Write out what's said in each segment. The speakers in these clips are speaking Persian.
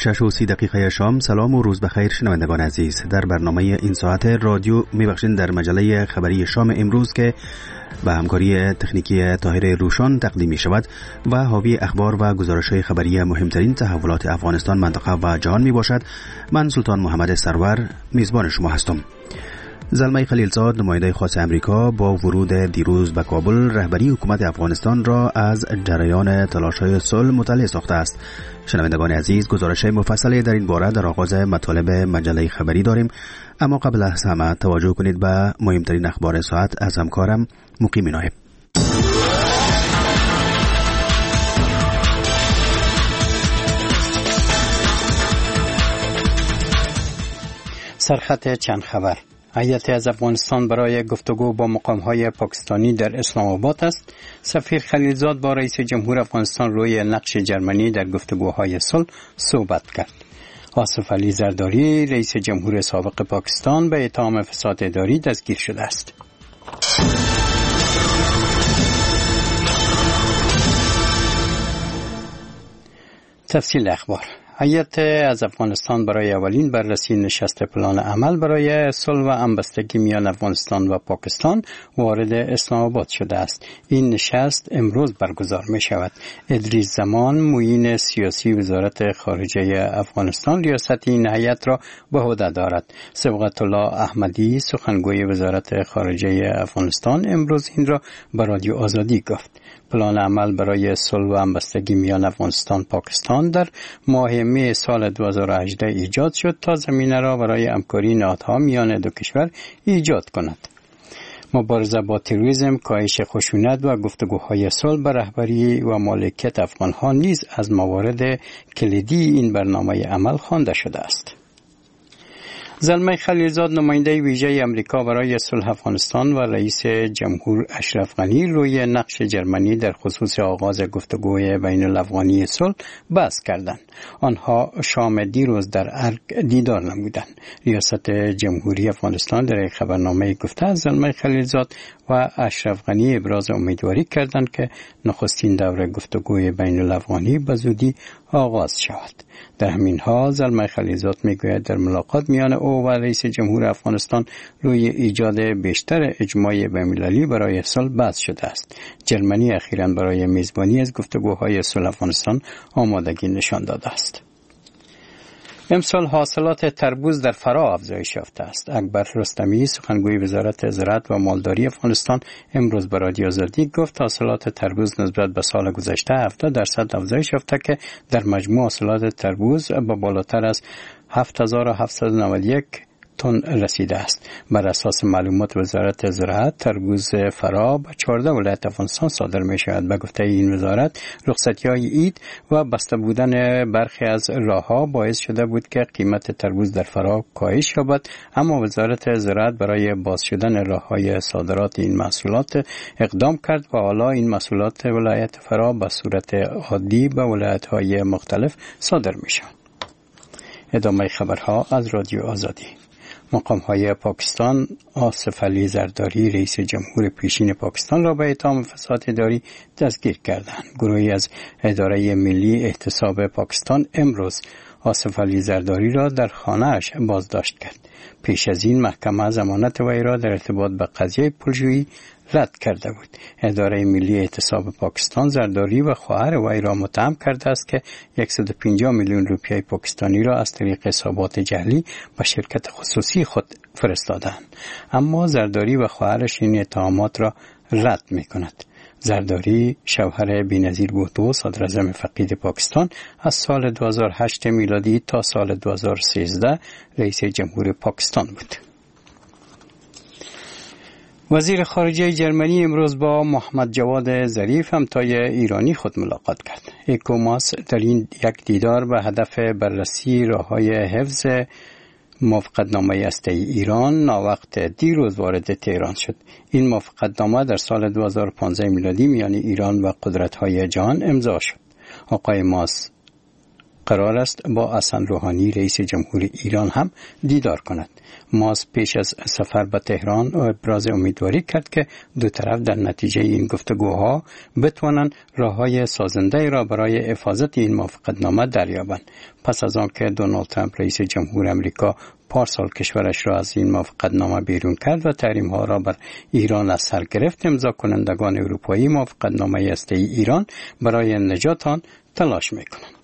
6:30 شام. سلام و روز بخیر شنوندگان عزیز. در برنامه این ساعت رادیو میبخشین در مجله خبری شام امروز که به همکاری تکنیکی طاهر روشان تقدیم می شود و حاوی اخبار و گزارش‌های خبری مهمترین تحولات افغانستان، منطقه و جهان می باشد. من سلطان محمد سرور میزبان شما هستم. زلمه خلیلزاد، نماینده خاص امریکا، با ورود دیروز به کابل رهبری حکومت افغانستان را از جریان تلاش‌های صلح مطلع ساخته است. شنوندگان عزیز، گزارش مفصلی در این باره در آغاز مطالب مجله خبری داریم، اما قبل از همه توجه کنید به مهمترین اخبار ساعت از همکارم مقیم نایب. سرخط چند خبر. هیئت از افغانستان برای گفتگو با مقام‌های پاکستانی در اسلام آباد است. سفیر خلیلزاد با رئیس جمهور افغانستان روی نقش جرمنی در گفتگوهای صلح صحبت کرد. آصف علی زرداری، رئیس جمهور سابق پاکستان، به اتهام فساد اداری دستگیر شده است. تفصیل اخبار. هیئت از افغانستان برای اولین بررسی نشست پلان عمل برای صلح و همبستگی میان افغانستان و پاکستان وارد اسلام آباد شده است. این نشست امروز برگزار می شود. ادریس زمان، معین سیاسی وزارت خارجه افغانستان، ریاست این هیئت را به عهده دارد. صبغت الله احمدی، سخنگوی وزارت خارجه افغانستان، امروز این را به رادیو آزادی گفت. پلان عمل برای صلح و همبستگی میان افغانستان پاکستان در ماه می سال 2018 ایجاد شد تا زمینه را برای همکاری نهادها میان دو کشور ایجاد کند. مبارزه با تروریسم، کاهش خشونت و گفتگوهای صلح به رهبری و مالکیت افغانها نیز از موارد کلیدی این برنامه عمل خوانده شده است. زلمه خلیلزاد، نماینده ویژه امریکا برای صلح افغانستان و رئیس جمهور اشرف غنی روی نقش جرمنی در خصوص آغاز گفتگوی بین الافغانی صلح بحث کردند. آنها شام دیروز در ارگ دیدار نمودند. ریاست جمهوری افغانستان در یک خبرنامه گفته زلمه خلیلزاد و اشرف غنی ابراز امیدواری کردند که نخستین دور گفتگوی بین الافغانی به زودی آغاز شود. در همین حال زلمه خلیلزاد میگوید در ملاقات میان او و رئیس جمهور افغانستان روی ایجاد بیشتر اجماع بین‌المللی برای صلح بحث شده است. جرمنی اخیراً برای میزبانی از گفتگوهای صلح افغانستان آمادگی نشان داده است. امسال حاصلات تربوز در فرا افزایش یافته است. اکبر رستمی، سخنگوی وزارت زراعت و مالداری افغانستان، امروز به رادیو آزادی گفت حاصلات تربوز نسبت به سال گذشته 70% افزایش یافته که در مجموع حاصلات تربوز به بالاتر از 7791 تن رسیده است. بر اساس معلومات وزارت زراعت، تربوز فرا به 14 ولایت افغانستان صادر می شود. به گفته این وزارت، رخصتی‌های عید و بسته بودن برخی از راه‌ها باعث شده بود که قیمت تربوز در فرا کاهش یابد، اما وزارت زراعت برای باز شدن راه‌های صادرات این محصولات اقدام کرد و حالا این محصولات ولایت فرا به صورت عادی به ولایت‌های مختلف صادر می شود. ادامه خبرها از رادیو آزادی. مقام‌های پاکستان آصف علی زرداری، رئیس جمهور پیشین پاکستان، را به اتهام فساد اداری دستگیر کردند. گروهی از اداره ملی احتساب پاکستان امروز آصف علی زرداری را در خانه‌اش بازداشت کرد. پیش از این محکمه ضمانت وی را در ارتباط به قضیه پولجویی رد کرده بود. اداره ملی احتساب پاکستان زرداری و خواهر وی را متهم کرده است که 150 میلیون روپیه پاکستانی را از طریق حسابات جعلی به شرکت خصوصی خود فرستادند، اما زرداری و خواهرش این اتهامات را رد می‌کند. زرداری، شوهر بی‌نظیر بوتو، صدراعظم فقید پاکستان، از سال 2008 میلادی تا سال 2013 رئیس جمهور پاکستان بود. وزیر خارجه جرمنی امروز با محمد جواد ظریف، همتای ایرانی خود ملاقات کرد. ایکوماس در این یک دیدار به هدف بررسی راه‌های حفظ موافقتنامه هسته‌ای ایران ناوقت دیروز وارد تهران شد. این موافقتنامه در سال 2015 میلادی میان ایران و قدرت‌های جهان امضا شد. آقای ماس قرار است با حسن روحانی رئیس جمهور ایران هم دیدار کند. ماسک پیش از سفر به تهران ابراز امیدواری کرد که دو طرف در نتیجه این گفتگوها بتوانند راه‌های سازنده را برای حفاظت این موافقتنامه دریابند. پس از آنکه دونالد ترامپ رئیس جمهور آمریکا پارسال کشورش را از این موافقتنامه بیرون کرد و تحریم‌ها را بر ایران از سر گرفت، امضا کنندگان اروپایی موافقتنامه هسته‌ای ایران برای نجات آن تلاش می‌کنند.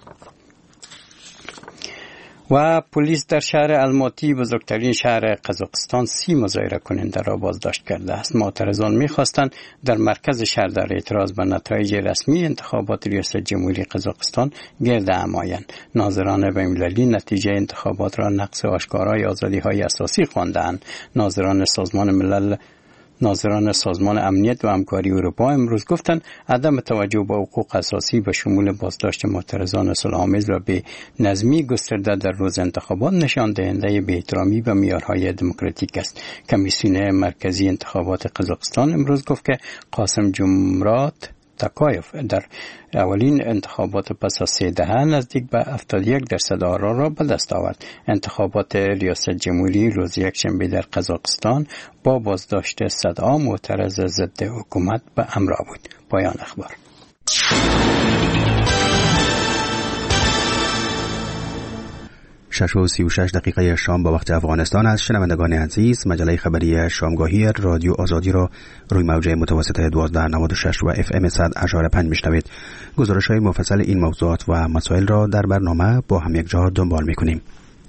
و پلیس در شهر الماتی، بزرگترین شهر قزاقستان، 30 مظاهره کننده را بازداشت کرده است. معترضان می‌خواستند در مرکز شهر در اعتراض به نتایج رسمی انتخابات ریاست جمهوری قزاقستان گرد هم آیند. ناظران بین‌المللی نتیجه انتخابات را نقض آشکارای آزادی‌های اساسی خواندند. ناظران سازمان امنیت و همکاری اروپا امروز گفتند عدم توجه به حقوق اساسی به شمول بازداشت معترضان صلح‌آمیز و به نظمی گسترده در روز انتخابات نشان دهنده بی‌احترامی به معیارهای دموکراتیک است. کمیسیون مرکزی انتخابات قزاقستان امروز گفت که قاسم جمرات تاکایف در اولین انتخابات پس از 3 دهه نزدیک به 71% آرا را به دست آورد. انتخابات ریاست جمهوری روز یکشنبه در قزاقستان با بازداشت صدها معترض ضد حکومت به همراه بود. پایان اخبار. 6:36 شام با وقت افغانستان است. شنوندگان عزیز، مجله خبری شامگاهی رادیو آزادی را روی موج متوسط 1296 و FM 100.5 میشنوید. گزارش‌های مفصل این موضوعات و مسائل را در برنامه با هم یک جا دنبال می‌کنیم.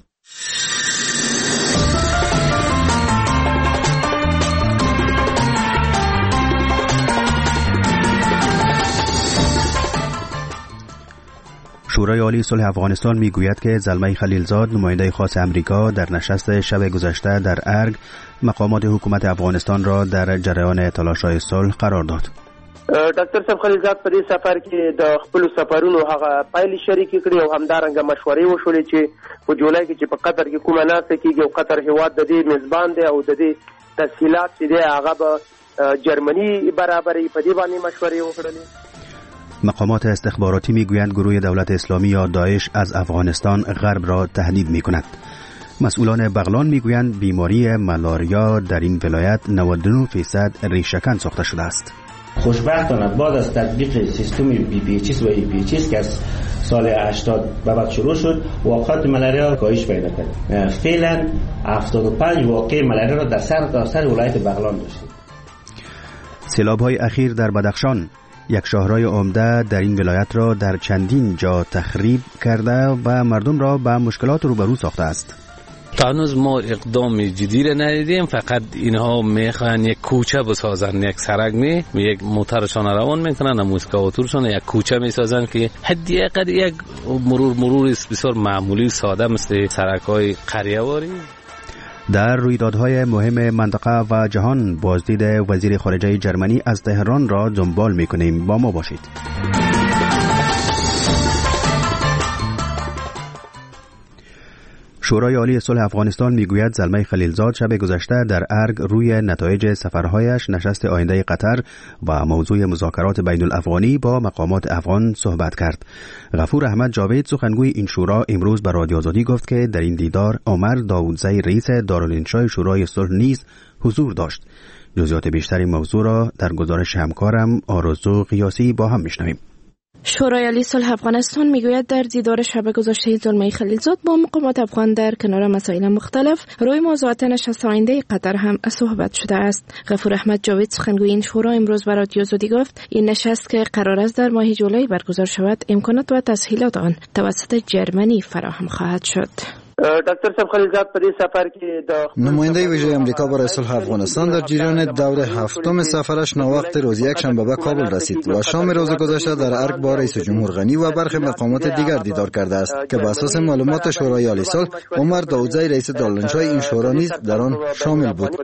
شورای عالی صلح افغانستان میگوید که زلمه خلیلزاد، نماینده خاص امریکا، در نشست شب گذشته در ارگ مقامات حکومت افغانستان را در جریان تلاش‌های صلح قرار داد. ډاکټر صاحب خلیلزاد په دې سفر کې د خپل سفرونو هغه پایلې شریکې کړې او همدارنګه مشورې وشولې چې په جولای کې چې په قطر کې کومه ناسته کېږي او قطر هیواد د دې میزبان دی او د دې تسهیلات چې دی هغه به جرمنی برابرې په دې باندې مشورې وکړلې. مقامات استخباراتی میگویند گروه دولت اسلامی یا داعش از افغانستان غرب را تهدید میکند. مسئولان بغلان میگویند بیماری ملاریا در این ولایت 99% ریشه‌کن ساخته شده است. خوشبختانه بعد از تطبیق سیستم BPHS و EPHS که از سال 80 به بعد شروع شد، واقعات ملاریا کاهش پیدا کرد. فعلا 75 واقعه ملاریا را در سر ولایت بغلان داشتیم. سیلاب‌های اخیر در بدخشان یک شاهرای عمده در این ولایت را در چندین جا تخریب کرده و مردم را به مشکلات روبرو ساخته است. تا هنوز ما اقدام جدی را ندیدیم، فقط اینها میخوان یک کوچه بسازن، یک سرک یک موترشان روان میکنن، اسکاواتورشان یک کوچه میسازن که حداقل یک مرور بسیار معمولی ساده مثل سرک‌های قریه‌واری. در رویدادهای مهم منطقه و جهان بازدید وزیر خارجه جرمنی از تهران را دنبال می‌کنیم. با ما باشید. شورای عالی صلح افغانستان میگوید زلمه خلیلزاد شب گذشته در ارگ روی نتایج سفرهایش نشست آینده قطر و موضوع مذاکرات بین الافغانی با مقامات افغان صحبت کرد. غفور احمد جاوید، سخنگوی این شورا، امروز به رادیو آزادی گفت که در این دیدار عمر داودزی رئیس دارالانشای شورای صلح نیز حضور داشت. جزئیات بیشتر این موضوع را در گزارش همکارم آرزو قیاسی با هم میشنویم. شورای عالی صلح افغانستان میگوید در دیدار شب گذشته زلمه خلیلزاد با مقامات افغان در کنار مسائل مختلف روی موضوعات نشست آینده قطر هم صحبت شده است. غفور احمد جاوید، سخنگوی این شورا، امروز به رادیو آزادی گفت این نشست که قرار است در ماه جولای برگزار شود، امکانات و تسهیلات آن توسط جرمنی فراهم خواهد شد. ډاکټر صاحب خلیلزاد په دې سفر کې د نماینده ویژه امریکا برای صلح افغانستان در جریان دور هفتم سفرش ناوقت روز یکشنبه به کابل رسید و شام روز گذشته در ارگ با رئیس جمهور غنی و برخی مقامات دیگر دیدار کرده است که بر اساس معلومات شورای عالی صلح عمر داودزی رئیس دارالانشای این شورا نیز در آن شامل بود.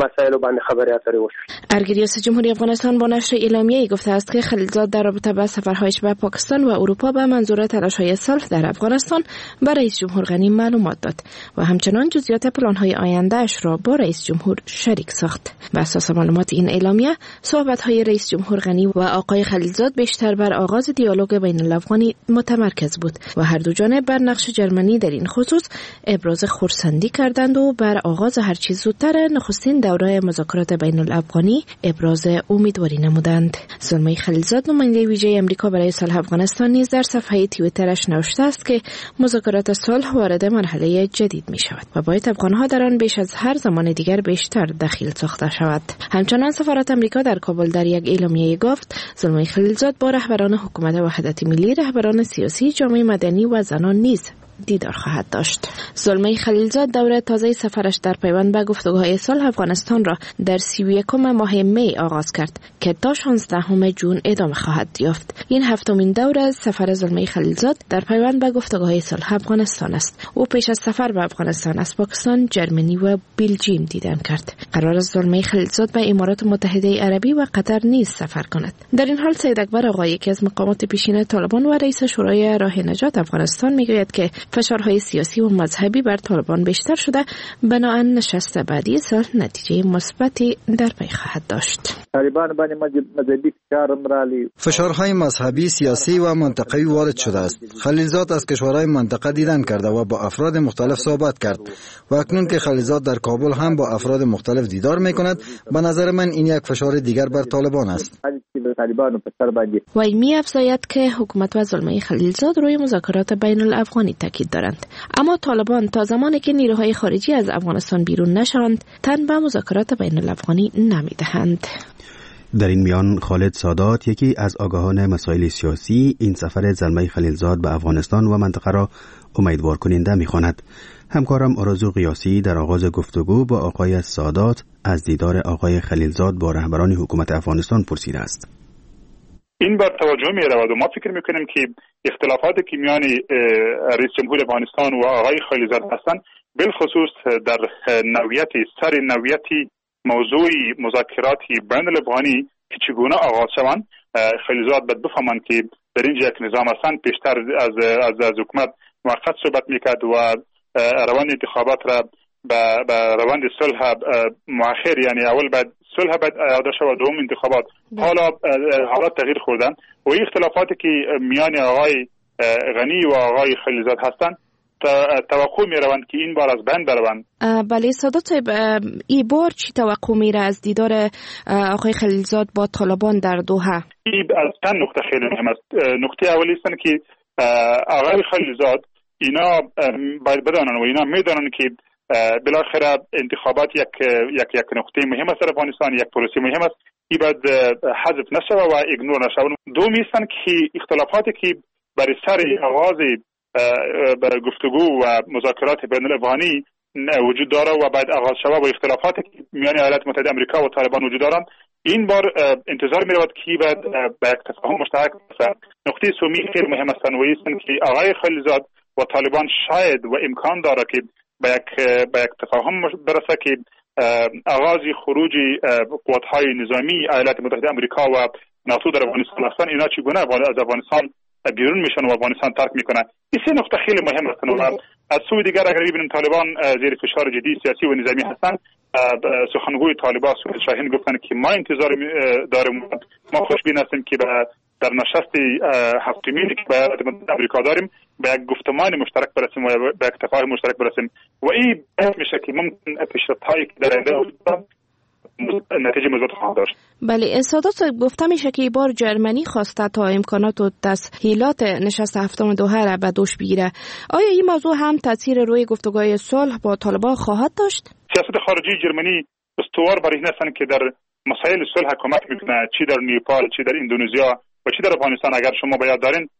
ارگ ریاست جمهوری افغانستان با نشر اعلامیه‌ای گفته است که خلیلزاد در رابطه با سفرهایش به پاکستان و اروپا به منظور تلاش‌های صلح در افغانستان برای رئیس جمهور غنی معلومات اعتماد داد و همچنان جزئیات پلان‌های آینده‌اش را با رئیس جمهور شریک ساخت. بر اساس معلومات این اعلامیه، صحبت‌های رئیس جمهور غنی و آقای خلیلزاد بیشتر بر آغاز دیالوگ بین الافغانی متمرکز بود و هر دو جانب بر نقش جرمنی در این خصوص ابراز خرسندی کردند و بر آغاز هر چیز زودتر نخستین دوره مذاکرات بین الافغانی ابراز امیدواری نمودند. زلمه خلیلزاد نماینده ویژه امریکا برای صلح افغانستان نیز در صفحه توییترش نوشته است که مذاکرات صلح وارد مرحله جدید می شود و باید افغانها در آن بیش از هر زمان دیگر بیشتر دخیل ساخته شود. همچنان سفارت امریکا در کابل در یک اعلامیه گفت زلمه خلیلزاد با رهبران حکومت وحدت ملی، رهبران سیاسی، جامعه مدنی و زنان نیز دیدار خواهد داشت. زلمه خلیلزاد دوره تازه سفرش در پیوند به گفتگوهای صلح افغانستان را در 31 ماه می آغاز کرد که تا 16 جون ادامه خواهد یافت. این هفتمین دوره سفر زلمه خلیلزاد در پیوند به گفتگوهای صلح افغانستان است. او پیش از سفر به افغانستان از پاکستان، جرمنی و بلژیم دیدن کرد. قرار است زلمه خلیلزاد به امارات متحده عربی و قطر نیز سفر کند. در این حال سید اکبر آقا، یکی از مقامات پیشین طالبان و رئیس شورای راه نجات افغانستان، میگوید که فشارهای سیاسی و مذهبی بر طالبان بیشتر شده، بنابراین نشست بعدی صلح نتیجه مثبتی در پی خواهد داشت. فشارهای مذهبی، سیاسی و منطقه‌ای وارد شده است. خلیلزاد از کشورهای منطقه دیدن کرده و با افراد مختلف صحبت کرد و اکنون که خلیلزاد در کابل هم با افراد مختلف دیدار می‌کند، به نظر من این یک فشار دیگر بر طالبان است. و می‌افزاید که حکومت و زلمه خلیلزاد روی مذاکرات بین الافغانی تاکید دارند، اما طالبان تا زمانی که نیروهای خارجی از افغانستان بیرون نشوند تن به مذاکرات بین الافغانی نمی‌دهند. در این میان خالد سادات، یکی از آگاهان مسائل سیاسی، این سفر زلمه خلیلزاد به افغانستان و منطقه را امیدوار کننده می‌خواند. همکارم آرزو قیاسی در آغاز گفتگو با آقای سادات از دیدار آقای خلیلزاد با رهبران حکومت افغانستان پرسیده است. این بر توجه می رود و ما فکر می کنیم که اختلافاتی که میان رئیس جمهور افغانستان و آقای خلیلزاد هستند، بالخصوص در نوعیت موضوع مذاکرات بین الافغانی که چگونه آغاز شوند، خلیلزاد باید بفهمند که در اینجا یک نظام هستند. پیشتر از حکومت موقت صحبت میکرد و روند انتخابات را به روند صلح مؤخر، یعنی اول بعد صلح بعد اعاده شود، دوم انتخابات. حالا حالات تغییر خوردن و این اختلافاتی که میان آقای غنی و آقای خلیلزاد هستند توقع می روند که این بار از بین بروند. بله سادات صاحب، این بار چی توقع میره از دیدار آقای خلیلزاد با طالبان در دوحه؟ این از چند نکته خیلی مهم است. نکته اولی است که آقای خلیلزاد اینا باید بدانند و اینا میدانند که بالاخره انتخابات یک نقطه مهم است در افغانستان، یک پروسه مهم است. این باید حذف نشود و ایگنور نشود. دومی است که اختلافاتی که برای سر آغاز گفتگو و مذاکرات بین الافغانی وجود داره و بعد آغاز شود و اختلافاتی که میان ایالات متحده آمریکا و طالبان وجود دارند، این بار انتظار می رود که باید به یک تفاهم مشترک برسد. نقطه سومی خیلی مهم است و این که آقای خلیلزاد و طالبان شاید و امکان داره که به یک تفاهم برسه که آغاز خروج قوت‌های نظامی ایالات متحده آمریکا و ناتو در افغانستان هستند، اینا چگونه از افغانستان بیرون میشن و افغانستان ترک میکنن. این سه نقطه خیلی مهم است. از سوی دیگر اگر ببینیم طالبان زیر فشار جدی سیاسی و نظامی هستند. سخنگوی طالبان سهیل شاهین گفتن که ما انتظار داریم، ما خوشبین هستیم که در نشست هفتمی که به امریکا داریم به یک گفتمان مشترک برسیم و به یک تفاهم مشترک برسیم و این میشه که ممکن پیشرفت‌هایی که در آینده نتیجه مثبت خواهد داشت. بله سادات گفته میشه که این بار جرمنی خواسته تا امکانات و تسهیلات نشست هفتم دوحه را به دوش بگیره. آیا این موضوع هم تاثیر روی گفتگوهای صلح با طالبان خواهد داشت؟ سیاست خارجی جرمنی استوار بر این هستند که در مسائل صلح کمک میکنه، چی در نیپال، چی در اندونزیا و چی در افغانستان. اگر شما به یاد دارین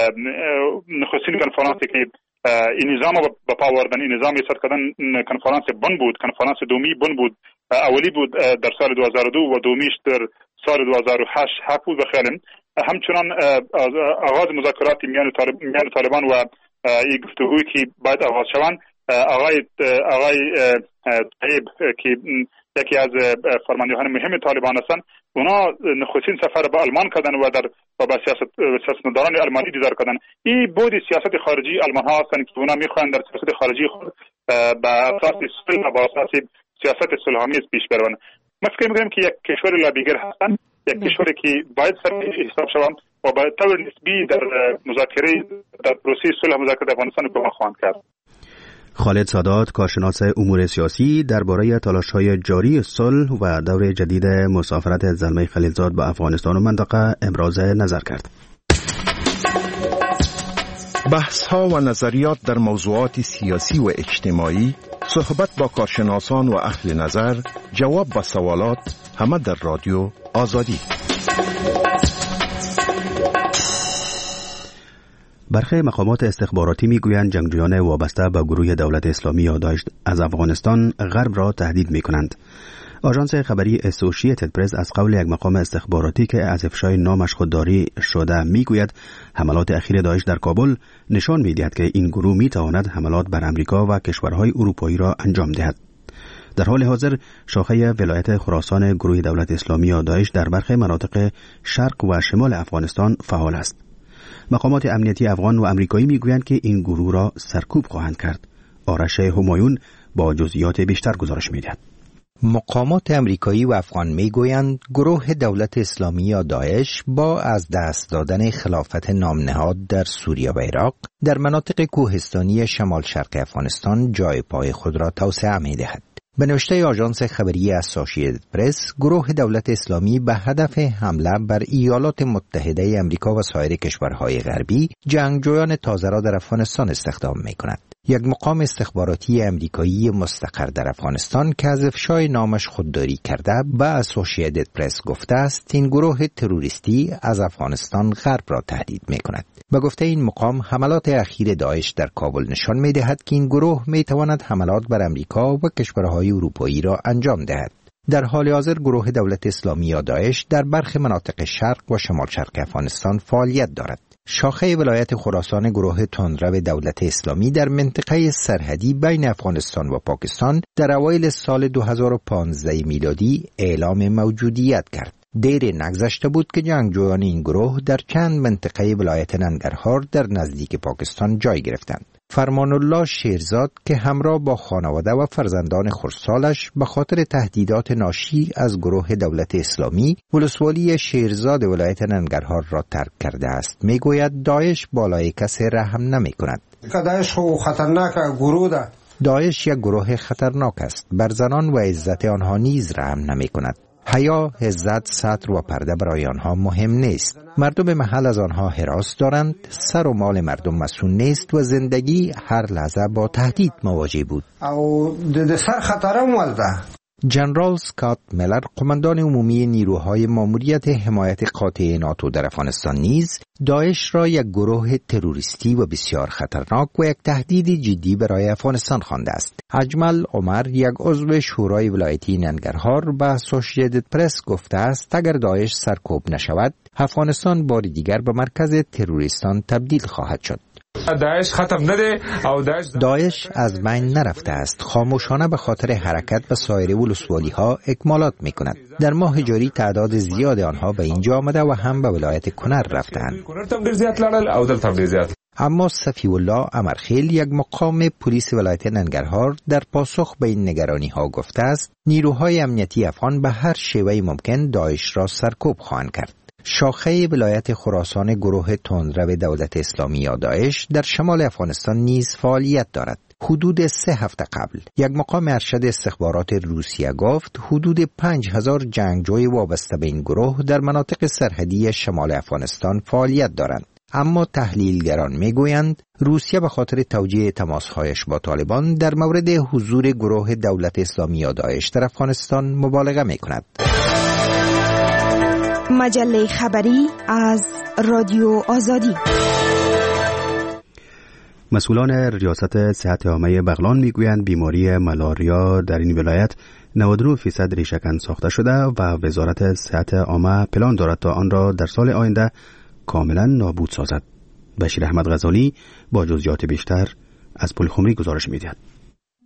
نخستین کنفرانسی که این نظام به پا آوردن، این نظام ایجاد کردن، کنفرانس بن بود، کنفرانس دومی بن بود. اولی بود در سال 2002 و دومیش در سال 2008 بود بخیالم. همچنان آغاز مذاکرات میان طالبان و این گفتگویی که باید آغاز شوند، آقای طیب که یکی از فرماندهان مهم طالبان هستند. اونا نخستین سفر به آلمان کردن و با سیاستمداران آلمانی دیدار کردن. این بود سیاست خارجی آلمان ها هستند که اونا میخوان در سیاست خارجی خود به اساس صلح و با اساس سیاست صلح‌آمیز پیش بروند. ما فکر می‌کنیم که یک کشور لابیگر هستند، یک کشوری که باید سر حساب شوند و به طور نسبی در مذاکره در پروسه صلح مذاکرات افغانستان کمک خواهند کرد. خالد سادات، کارشناس امور سیاسی، درباره تلاش‌های جاری صلح و دور جدید مسافرت زلمه خلیلزاد به افغانستان و منطقه ابراز نظر کرد. بحث‌ها و نظریات در موضوعات سیاسی و اجتماعی، صحبت با کارشناسان و اهل نظر، جواب به سوالات، همه در رادیو آزادی. برخی مقامات استخباراتی میگویند جنگجویان وابسته به گروه دولت اسلامی یا داعش از افغانستان غرب را تهدید میکنند. آژانس خبری اسوسییتد پرس از قول یک مقام استخباراتی که از افشای نامش خودداری شده میگوید حملات اخیر داعش در کابل نشان میدهد که این گروه میتواند حملات بر امریکا و کشورهای اروپایی را انجام دهد. در حال حاضر شاخه ولایت خراسان گروه دولت اسلامی یا داعش در برخی مناطق شرق و شمال افغانستان فعال است. مقامات امنیتی افغان و امریکایی میگویند که این گروه را سرکوب خواهند کرد. آرش همایون با جزئیات بیشتر گزارش میدهد. مقامات امریکایی و افغان میگویند گروه دولت اسلامی یا داعش با از دست دادن خلافت نامنهاد در سوریه و عراق در مناطق کوهستانی شمال شرق افغانستان جای پای خود را توسعه می‌دهد. به نوشته آژانس خبری اسوسییتد پرس، گروه دولت اسلامی به هدف حمله بر ایالات متحده امریکا و سایر کشورهای غربی جنگجویان تازه را در افغانستان استخدام می‌کند. یک مقام استخباراتی امریکایی مستقر در افغانستان که از افشای نامش خودداری کرده به اسوسییتد پرس گفته است این گروه تروریستی از افغانستان غرب را تهدید می‌کند. به گفته این مقام، حملات اخیر داعش در کابل نشان می‌دهد که این گروه می‌تواند حملات بر امریکا و کشورهای اروپایی را انجام دهد. در حال حاضر گروه دولت اسلامی یا داعش در برخی مناطق شرق و شمال شرق افغانستان فعالیت دارد. شاخه ولایت خراسان گروه تندرو دولت اسلامی در منطقه سرحدی بین افغانستان و پاکستان در اوایل سال 2015 میلادی اعلام موجودیت کرد. دیر نگذشته بود که جنگجویان این گروه در چند منطقه ولایت ننگرهار در نزدیک پاکستان جای گرفتند. فرمان الله شیرزاد که همراه با خانواده و فرزندان خردسالش به خاطر تهدیدات ناشی از گروه دولت اسلامی ولسوالی شیرزاد ولایت ننگرهار را ترک کرده است، میگوید داعش بالای کسی رحم نمی کند. داعش خطرناک گروه ده. داعش یک گروه خطرناک است. بر زنان و عزت آنها نیز رحم نمی کند. حیا، عزت، ستر و پرده برای آنها مهم نیست. مردم محل از آنها هراس دارند. سر و مال مردم مسئول نیست و زندگی هر لحظه با تهدید مواجه بود. او د سر خطرم ولده. جنرال اسکات میلر، قماندان عمومی نیروهای ماموریت حمایت قاطع ناتو در افغانستان نیز داعش را یک گروه تروریستی و بسیار خطرناک و یک تهدید جدی برای افغانستان خوانده است. اجمل عمر، یک عضو شورای ولایتی ننگرهار، به اسوسییتد پرس گفته است اگر داعش سرکوب نشود افغانستان بار دیگر به مرکز تروریستان تبدیل خواهد شد. داعش ختم نده او داعش از بین نرفته است. خاموشانه به خاطر حرکت به سایر ولسوالی ها اکمالات می کند. در ماه جاری تعداد زیاد آنها به اینجا آمده و هم به ولایت کنر رفتند. اما صفی الله امرخیل، یک مقام پلیس ولایت ننگرهار، در پاسخ به این نگرانی ها گفته است نیروهای امنیتی افغان به هر شیوه ممکن داعش را سرکوب خواهند کرد. شاخه ولایت خراسان گروه تندرو دولت اسلامی یا داعش در شمال افغانستان نیز فعالیت دارد. حدود 3 هفته قبل یک مقام ارشد استخبارات روسیه گفت حدود 5000 جنگجوی وابسته به این گروه در مناطق سرحدی شمال افغانستان فعالیت دارند. اما تحلیلگران میگویند روسیه به خاطر توجیه تماسهایش با طالبان در مورد حضور گروه دولت اسلامی یا داعش در افغانستان مبالغه میکند. مجله خبری از رادیو آزادی. مسئولان ریاست صحت عامه بغلان میگویند بیماری ملاریا در این ولایت 99% ریشه‌کن ساخته شده و وزارت صحت عامه پلان دارد تا آن را در سال آینده کاملا نابود سازد. بشیر احمد غزالی با جزئیات بیشتر از پلخمری گزارش می‌دهد.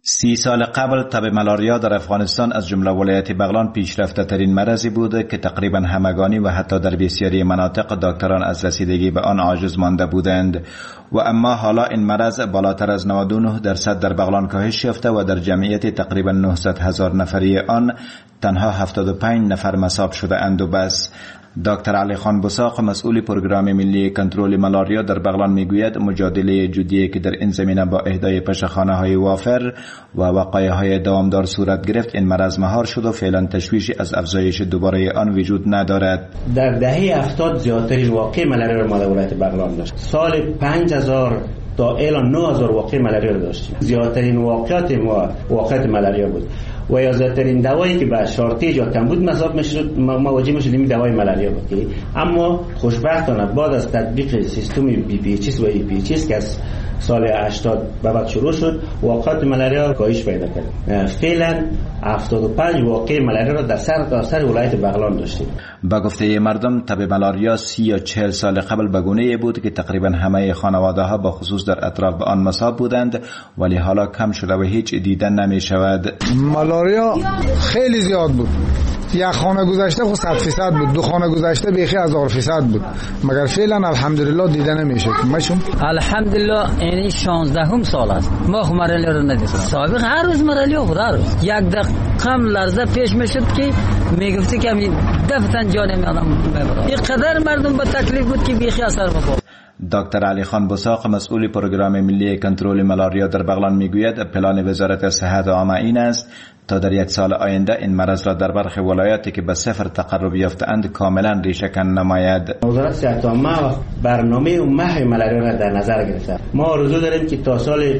30 سال قبل تب ملاریا در افغانستان از جمله ولایت بغلان پیشرفته ترین مرضی بود که تقریبا همگانی و حتی در بسیاری مناطق دکتران از رسیدگی به آن عاجز مانده بودند و اما حالا این مرض بالاتر از 99% در بغلان کاهش یافته و در جمعیت تقریبا 900,000 نفری آن تنها 75 نفر مصاب شده اند و بس. دکتر علی خان بساق مسئول پروگرام ملی کنترل ملاریا در بغلان میگوید مجادله جدی که در این زمینه با اهدای پشخانه های وافر و وقایع های دوامدار صورت گرفت این مرض مهار شد و فعلا تشویشی از افزایش دوباره آن وجود ندارد. در دهه 70 زیادترین واقع ملاریا را ما در ولایت بغلان داشت. سال 5000 تا الان 9000 واقع ملاریا را داشتیم. زیادترین واقعات ما واقعات ملاریا بود و یا زیادترین دوایی که به شارتیج یا کمبود مصاب میشد ما واجه میشدیم دوای ملاریا بود. اما خوشبختانه بعد از تطبیق سیستم BPHS و EPHS که از سال 80 به بعد شروع شد واقعات ملاریا کاهش پیدا کرد. فعلا 75 واقع ملاریا را در سر ولایت بغلان داشتیم. با گفته مردم تب ملاریا 30 یا 40 سال قبل به گونه‌ای بود که تقریبا همه خانواده‌ها با خصوص در اطراف آن مصاب بودند ولی حالا کم شده و هیچ دیدن نمی شود. ملاریا خیلی زیاد بود. یک خانه گذشته خود 100% بود، دو خانه گذشته بیخی 1000% بود، مگر فعلا الحمدلله دیده نمیشه. ماشون الحمدلله این 16 سال است ما ملاریا رو ندیدیم. سابق هر روز ملاریا بود، هر روز یک دقیقه لرزه پیش میشد که میگفتی که دفتن جان میادم میبرد. اینقدر مردم با تکلیف بود که بیخی اثر می‌کرد. دکتر علی خان بساق مسئول پروگرام ملی کنترل ملاریا در بغلان میگوید پلان وزارت صحت عامه این است تا در یک سال آینده این مرض را در برخی ولایاتی که به صفر تقرب یافته‌اند کاملا ریشه کن نماید. وزارت صحت عامه برنامه و محو ملاریا را در نظر گرفته. ما آرزو داریم که تا سال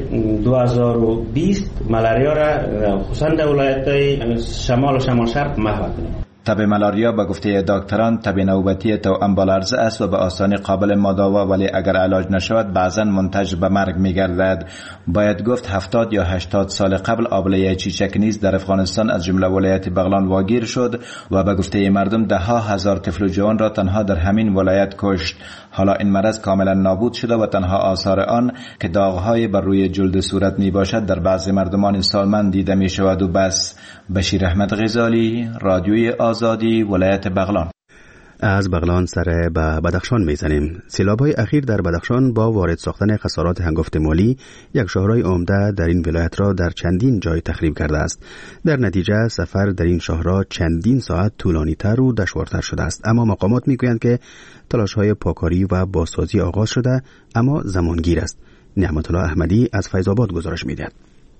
2020 ملاریا را خصوصا در ولایت‌های شمال و شمال شرق محو کنیم. تب ملاریا به گفته دکتران تب نوبتی توأم با لرزه است و به آسانی قابل مداوا ولی اگر علاج نشود بعضا منتج به مرگ می‌گردد. باید گفت 70 یا 80 سال قبل آبله چیچک نیز در افغانستان از جمله ولایت بغلان واگیر شد و به گفته مردم ده ها هزار طفل و جوان را تنها در همین ولایت کشت. حالا این مرض کاملا نابود شده و تنها آثار آن که داغ‌های بر روی جلد صورت میباشد در بعضی مردمان سالمند دیده میشود و بس. بشیر احمد غزالی، رادیوی آزادی، ولایت بغلان. از بغلان سر به بدخشان میزنیم. سیلاب‌های اخیر در بدخشان با وارد ساختن خسارات هنگفت مالی یک شاهرای عمده در این ولایت را در چندین جای تخریب کرده است. در نتیجه سفر در این شاهرا چندین ساعت طولانی‌تر و دشوارتر شده است. اما مقامات میگویند که تلاش‌های پاکاری و بازسازی آغاز شده اما زمانگیر است. نعمت الله احمدی از فیض آباد گزارش می‌دهد.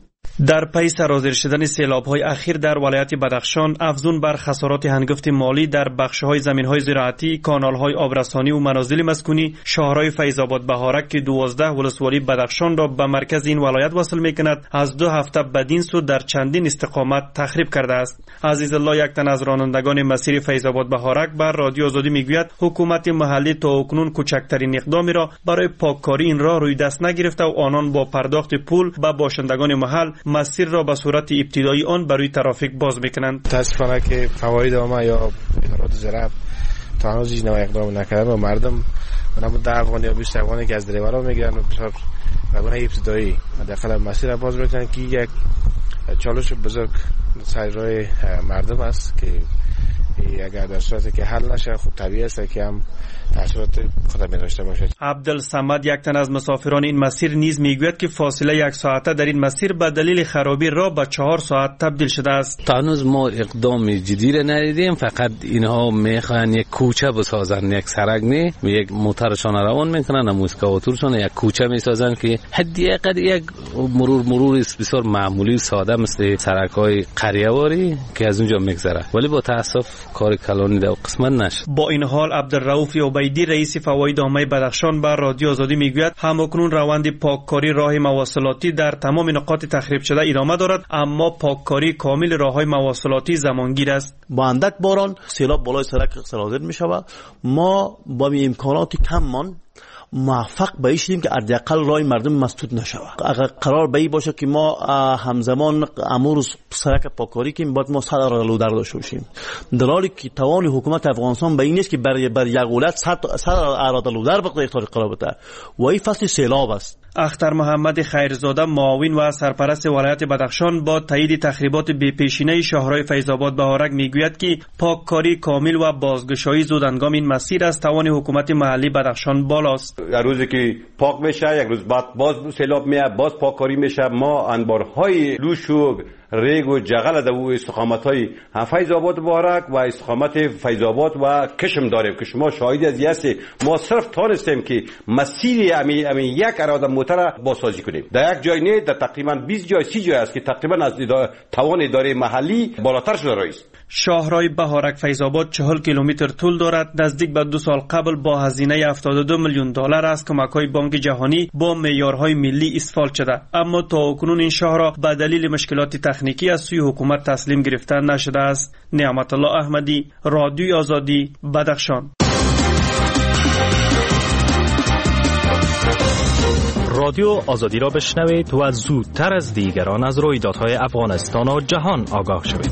در پی سرازیر شدن سیلاب‌های اخیر در ولایت بدخشان افزون بر خسارات هنگفت مالی در بخش‌های زمین‌های زراعتی، کانال‌های آبرسانی و منازل مسکونی، شهرهای فیض آباد بهارک که 12 ولسوالی بدخشان را به مرکز این ولایت وصل می‌کند از 2 هفته بدین سو در چندین استقامت تخریب کرده است. عزیز الله یک تن از رانندگان مسیر فیض آباد بهارک بر رادیو آزادی میگوید حکومت محلی تا اکنون کوچکترین اقدامی را برای پاککاری این راه روی دست نگرفته و آنان با پرداخت پول به باشندگان محل مسیر را به صورت ابتدایی آن برای ترافیک باز میکنند. متاسفانه که فواید عامه یا ادارات زراعت تا هنوز هیچ نوع اقدام نکردن و مردم نمود 10 افغان یا 20 افغانی که از دریورا میگیرن و بسیار روانه ابتدایی حداقل مسیر را باز میکنن که یک چالش بزرگ سر راه مردم است که اگر در صورتی که حل نشه خب طبیعی است که هم تاثیرات خطرناک داشته باشد. عبدالصمد یک تن از مسافران این مسیر نیز میگوید که فاصله 1 ساعته در این مسیر به دلیل خرابی راه به 4 ساعت تبدیل شده است. تا هنوز ما اقدام جدی را ندیدیم، فقط اینها میخوان یک کوچه بسازن، یک سرک نه یک موترشان روان میکنن، موسکاوتورشان یک کوچه میسازن که حداقل یک مرور بسیار معمولی و ساده مثل سرک‌های قریه‌واری که از اونجا میگذره، ولی با تاسف کار کلانی در قسمت نشد. با این حال عبدالرؤوف عبیدی رئیس فواید عامه بدخشان بر رادیو آزادی میگوید همکنون روند پاککاری راه مواصلاتی در تمام نقاط تخریب شده ادامه دارد، اما پاککاری کامل راههای مواصلاتی زمانگیر است. با اندک باران سیلاب بالای سرک سرازیر می شود. ما با امکانات کممان موفق به این شدیم که حداقل راه مردم مسدود نشود. اگر قرار به این باشه که ما همزمان امور سرک پاککاری کنیم باید ما 100 لودر داشته باشیم، در حالی که توان حکومت افغانستان به این است که بر یک ولایت 100 لودر به اختیار قرار بده و این فصل سیلاب است. اختر محمد خیرزاده معاون و سرپرست ولایت بدخشان با تایید تخریبات بی‌پیشینه شهرهای فیض‌آباد بهارک میگوید که پاککاری کامل و بازگشایی زودهنگام این مسیر از توان حکومت محلی بدخشان بالاست. یک روزی که پاک میشه، یک روز بعد باز سیلاب میاد، باز پاککاری میشه. ما انبارهای لوش و ریگ و جغل در استقامت‌های فیض‌آباد بهارک و استقامت فیض‌آباد و کشم داریم که شما شاهدی از هستید. ما صرف تانستیم که مسیر امی یک اراده موتر بازسازی کنیم. در یک جای نه، در تقریبا 20 جای 30 جای است که تقریبا از توان اداره محلی بالاتر شده است. شاهرای بهارک فیض‌آباد 40 کیلومتر طول دارد. نزدیک به 2 سال قبل با هزینه 72 میلیون دلار از کمک‌های بانک جهانی با معیارهای ملی اسفالت شده، اما تا اکنون این شاهرا به دلیل مشکلات تکنیکی از سوی حکومت تسلیم گرفته نشده است. نعمت الله احمدی، رادیوی آزادی، بدخشان. رادیو آزادی را بشنوید و زودتر از دیگران از رویدادهای افغانستان و جهان آگاه شوید.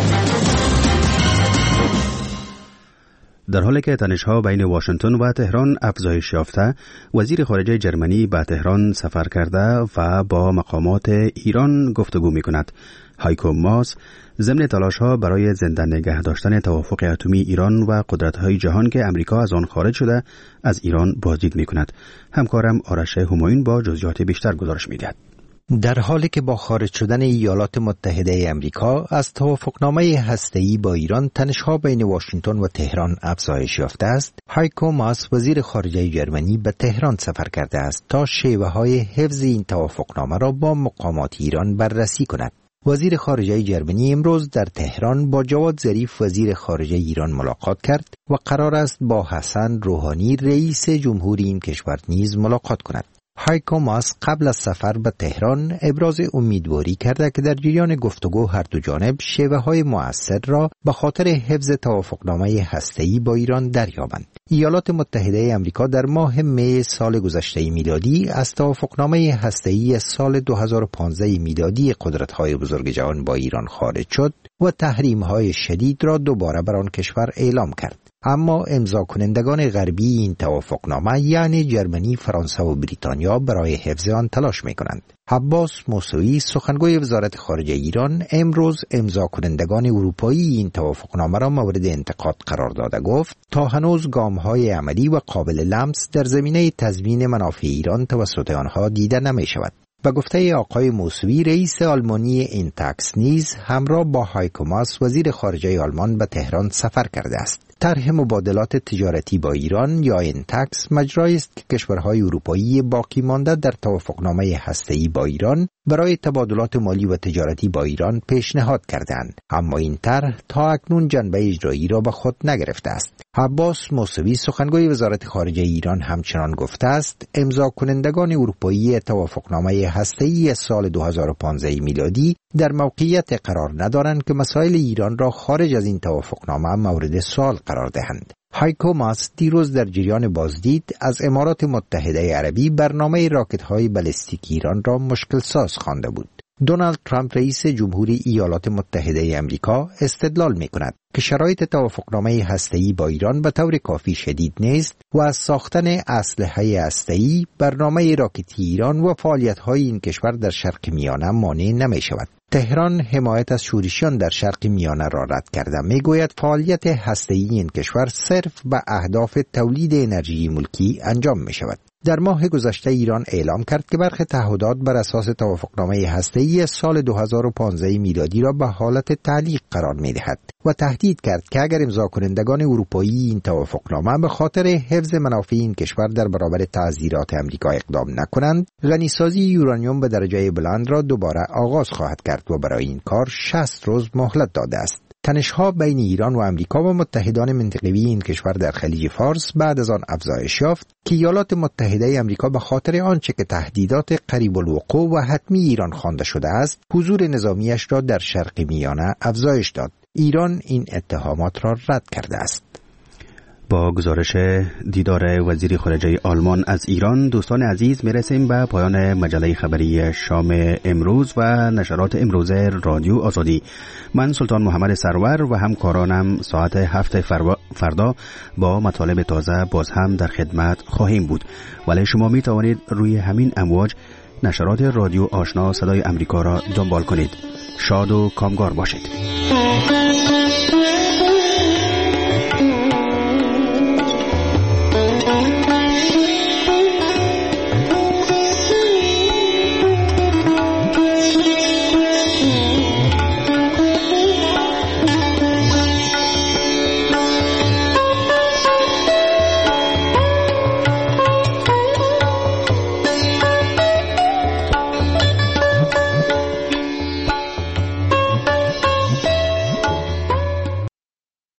در حالی که تنش‌ها بین واشنگتن و تهران افزایش یافته، وزیر خارجه جرمنی به تهران سفر کرده و با مقامات ایران گفتگو می‌کند. هایکو ماس ضمن تلاش‌ها برای زنده نگه داشتن توافق اتمی ایران و قدرت‌های جهان که امریکا از آن خارج شده، از ایران بازدید می‌کند. همکارم آرش همایون با جزئیات بیشتر گزارش می‌دهد. در حالی که با خارج شدن ایالات متحده امریکا از توافقنامه هسته‌ای با ایران، تنش‌ها بین واشنگتن و تهران افزایش یافته است. هایکو ماس وزیر خارجه جرمنی به تهران سفر کرده است تا شیوه‌های حفظ این توافقنامه را با مقامات ایران بررسی کند. وزیر خارجه جرمنی امروز در تهران با جواد ظریف وزیر خارجه ایران ملاقات کرد و قرار است با حسن روحانی رئیس جمهوری این کشور نیز ملاقات کند. هایکو ماس قبل از سفر به تهران ابراز امیدواری کرده که در جریان گفتگو هر دو جانب شیوه‌های مؤثر را به خاطر حفظ توافقنامه هسته‌ای با ایران دریابند. ایالات متحده آمریکا در ماه می سال گذشته میلادی از توافقنامه هسته‌ای سال 2015 میلادی قدرت‌های بزرگ جهان با ایران خارج شد و تحریم‌های شدید را دوباره بر آن کشور اعلام کرد. اما امضا کنندگان غربی این توافقنامه یعنی جرمنی، فرانسه و بریتانیا برای حفظ آن تلاش می‌کنند. عباس موسوی سخنگوی وزارت خارجه ایران امروز امضا کنندگان اروپایی این توافقنامه را مورد انتقاد قرار داده گفت تا هنوز گام‌های عملی و قابل لمس در زمینه تضمین منافع ایران توسط آنها دیده نمی‌شود. به گفته آقای موسوی، رئیس آلمانی اینتکس نیز همراه با هایکو ماس وزیر خارجه آلمان به تهران سفر کرده است. طرح مبادلات تجارتی با ایران یا اینتکس مجرایی است که کشورهای اروپایی باقی مانده در توافقنامه هسته‌ای با ایران برای تبادلات مالی و تجارتی با ایران پیشنهاد کردند، اما این طرح تا اکنون جنبه اجرایی را به خود نگرفته است. عباس موسوی سخنگوی وزارت خارجه ایران همچنان گفته است امضا کنندگان اروپایی توافقنامه هسته‌ای سال 2015 میلادی در موقعیت قرار ندارند که مسائل ایران را خارج از این توافقنامه مورد سوال قرار دهند. هایکو ماس دیروز در جریان بازدید از امارات متحده عربی برنامه راکت‌های بالستیک ایران را مشکل ساز خوانده بود. دونالد ترامپ رئیس جمهوری ایالات متحده آمریکا استدلال می‌کند که شرایط توافقنامه هسته‌ای با ایران به طور کافی شدید نیست و از ساختن اسلحه هسته‌ای، برنامه راکتی ایران و فعالیت‌های این کشور در شرق میانه مانع نمی‌شود. تهران حمایت از شورشیان در شرق میانه را رد کرده میگوید فعالیت هسته‌ای این کشور صرف به اهداف تولید انرژی ملکی انجام می‌شود. در ماه گذشته ایران اعلام کرد که برخی تعهدات بر اساس توافقنامه هسته‌ای سال 2015 میلادی را به حالت تعلیق قرار می‌دهد و تهدید کرد که اگر امضا کنندگان اروپایی این توافقنامه به خاطر حفظ منافع این کشور در برابر تعزیرات آمریکا اقدام نکنند، غنیسازی یورانیوم به درجه بلند را دوباره آغاز خواهد کرد و برای این کار 60 روز مهلت داده است. تنش‌ها بین ایران و آمریکا و متحدان منطقوی این کشور در خلیج فارس بعد از آن افزایش یافت که ایالات متحده آمریکا به خاطر آنچه که تهدیدات قریب الوقوع و حتمی ایران خوانده شده است، حضور نظامیش را در شرق میانه افزایش داد. ایران این اتهامات را رد کرده است. با گزارش دیدار وزیر خارجه آلمان از ایران، دوستان عزیز، میرسیم به پایان مجله خبری شام امروز و نشرات امروز رادیو آزادی. من سلطان محمد سرور و همکارانم ساعت 7 فردا با مطالب تازه باز هم در خدمت خواهیم بود، ولی شما می توانید روی همین امواج نشرات رادیو آشنا صدای امریکا را دنبال کنید. شاد و کامگار باشید.